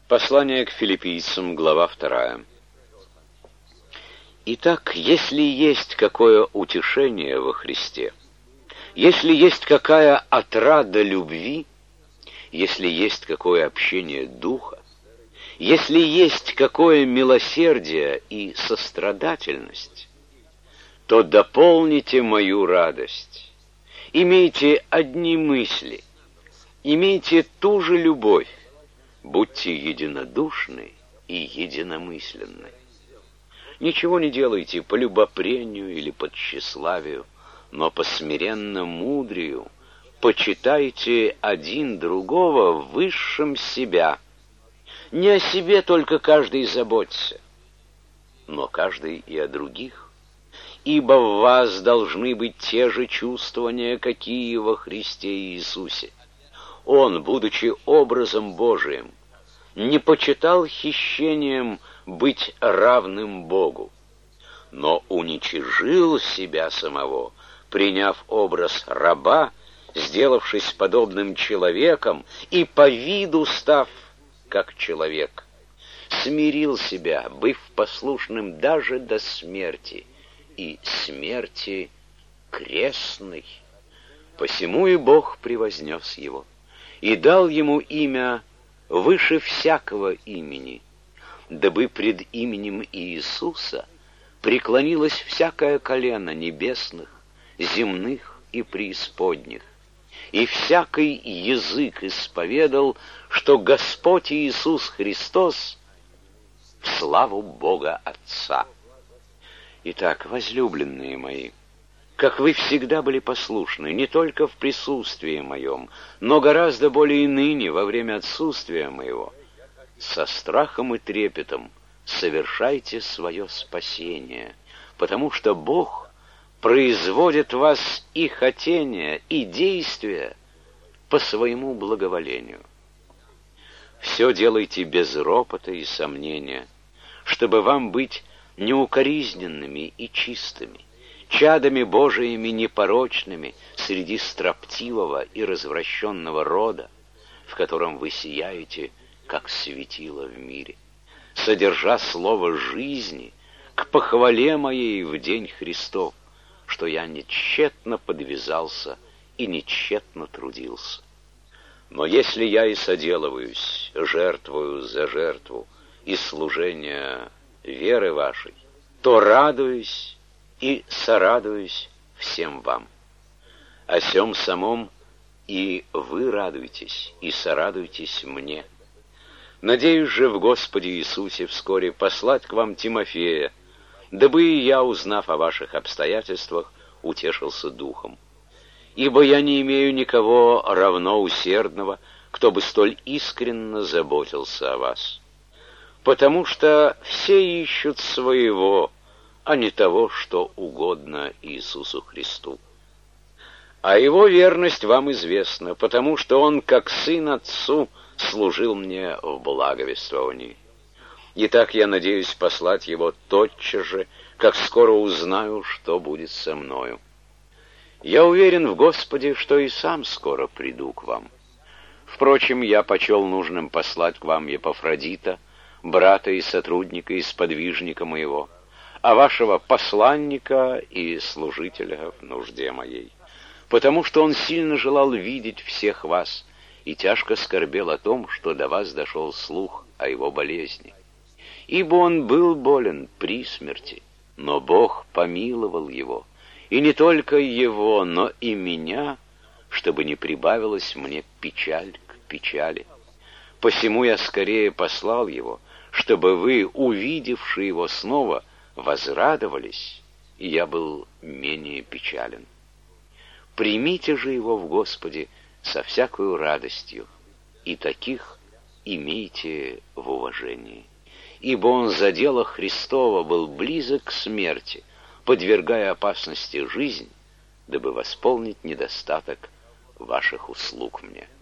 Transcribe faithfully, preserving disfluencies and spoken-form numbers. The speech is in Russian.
Послание к филиппийцам, глава вторая. Итак, если есть какое утешение во Христе, если есть какая отрада любви, если есть какое общение духа, если есть какое милосердие и сострадательность, то дополните мою радость. Имейте одни мысли, имейте ту же любовь, будьте единодушны и единомысленны. Ничего не делайте по любопрению или по тщеславию, но по смиренно-мудрию почитайте один другого высшим себя. Не о себе только каждый заботится, но каждый и о других. Ибо в вас должны быть те же чувствования, какие во Христе Иисусе. Он, будучи образом Божиим, не почитал хищением быть равным Богу, но уничижил себя самого, приняв образ раба, сделавшись подобным человеком и по виду став как человек, смирил себя, быв послушным даже до смерти, и смерти крестной. Посему и Бог превознес его, и дал ему имя выше всякого имени, дабы пред именем Иисуса преклонилось всякое колено небесных, земных и преисподних, и всякий язык исповедал, что Господь Иисус Христос в славу Бога Отца. Итак, возлюбленные мои, как вы всегда были послушны, не только в присутствии моем, но гораздо более и ныне, во время отсутствия моего, со страхом и трепетом совершайте свое спасение, потому что Бог производит в вас и хотения, и действия по своему благоволению. Все делайте без ропота и сомнения, чтобы вам быть неукоризненными и чистыми, чадами Божиими непорочными среди строптивого и развращенного рода, в котором вы сияете, как светило в мире, содержа слово жизни к похвале моей в день Христов, что я не тщетно подвязался и не тщетно трудился. Но если я и соделываюсь, жертвую за жертву и служение веры вашей, то радуюсь и сорадуюсь всем вам. О сем самом и вы радуйтесь, и сорадуйтесь мне. Надеюсь же в Господе Иисусе вскоре послать к вам Тимофея, дабы и я, узнав о ваших обстоятельствах, утешился духом. Ибо я не имею никого равно усердного, кто бы столь искренно заботился о вас. Потому что все ищут своего, а не того, что угодно Иисусу Христу. А его верность вам известна, потому что он, как сын отцу, служил мне в благовествовании. Итак, я надеюсь послать его тотчас же, как скоро узнаю, что будет со мною. Я уверен в Господе, что и сам скоро приду к вам. Впрочем, я почел нужным послать к вам Епафродита, брата и сотрудника и сподвижника моего, а вашего посланника и служителя в нужде моей, потому что он сильно желал видеть всех вас и тяжко скорбел о том, что до вас дошел слух о его болезни. Ибо он был болен при смерти, но Бог помиловал его, и не только его, но и меня, чтобы не прибавилась мне печаль к печали. Посему я скорее послал его, чтобы вы, увидевши его снова, возрадовались, и я был менее печален. Примите же его в Господе со всякою радостью, и таких имейте в уважении. Ибо он за дело Христова был близок к смерти, подвергая опасности жизнь, дабы восполнить недостаток ваших услуг мне.